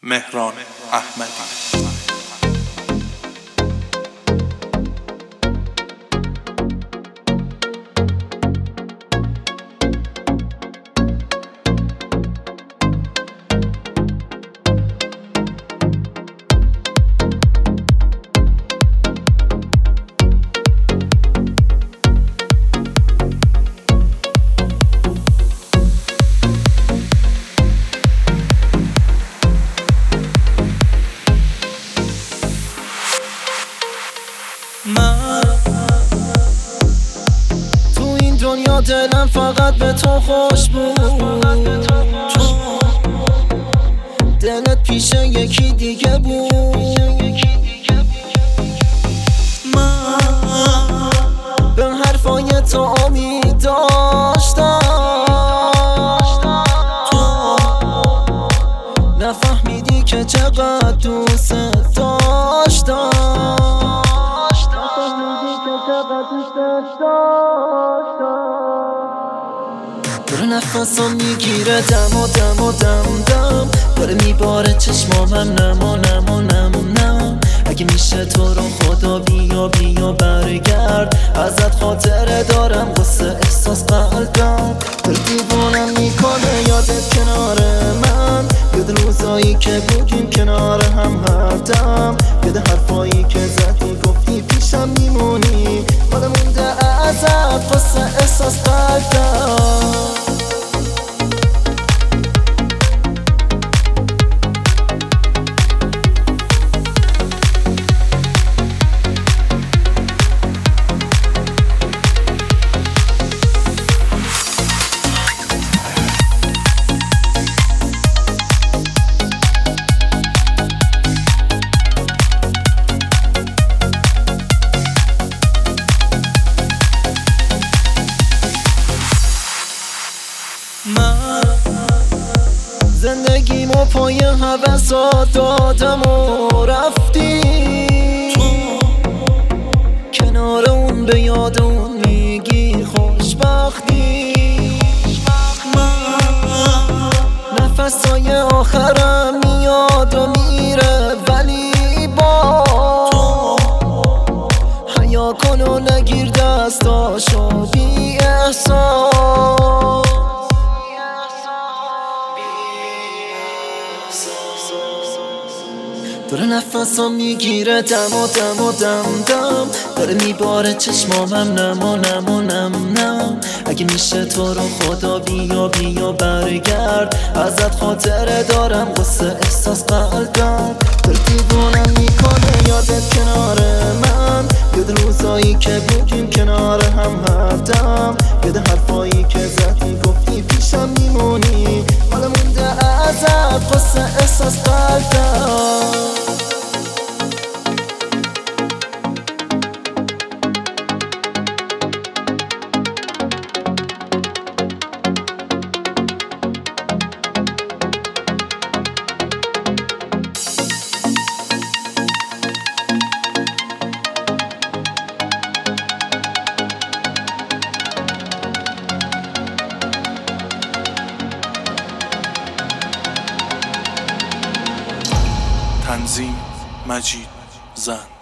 مهران احمدی. من تو این دنیا دلم فقط به تو خوش بود، تو دلت پیش یکی دیگه بود. من به حرفای تو امید داشتم، تو نفهمیدی که چقدر دوست داشتم. داره نفسم میگیره دم و دم و دم دم، داره میباره چشمامم نم و نم و نم نم. اگه میشه تو رو خدا بیا بیا برگرد، ازت خاطره دارم قصه احساس قلبم. دل دیوانم میکنه یادت کنار من، یاد روزایی که بودیم کنار هم هر دم، یاد حرفایی که زدی گفتی پیشم میمونی، حالا مونده ازت قصه احساس قلبم. من زندگیمو پای هوسات دادم و رفتی، تو کنار اون به یاد اون میگی خوشبختی. من نفسای آخرم میاد و میره، ولی با تو حیا کن و نگیر دستاشو بی احساس. داره نفسم میگیره دم و دم و دم دم، داره میباره چشمامم نم و نم و نم نم. اگه میشه تو رو خدا بیا بیا برگرد، ازت خاطره دارم قصه احساس قلبم. دل دیوانم میکنه یادت کنار من، یاد روزایی که بودیم کنار هم هر دم، یاد حرفایی که زدی گفتی پیشم میمونی، حالا مونده ازت قصه احساس قلبم. تنظیم مجید زند.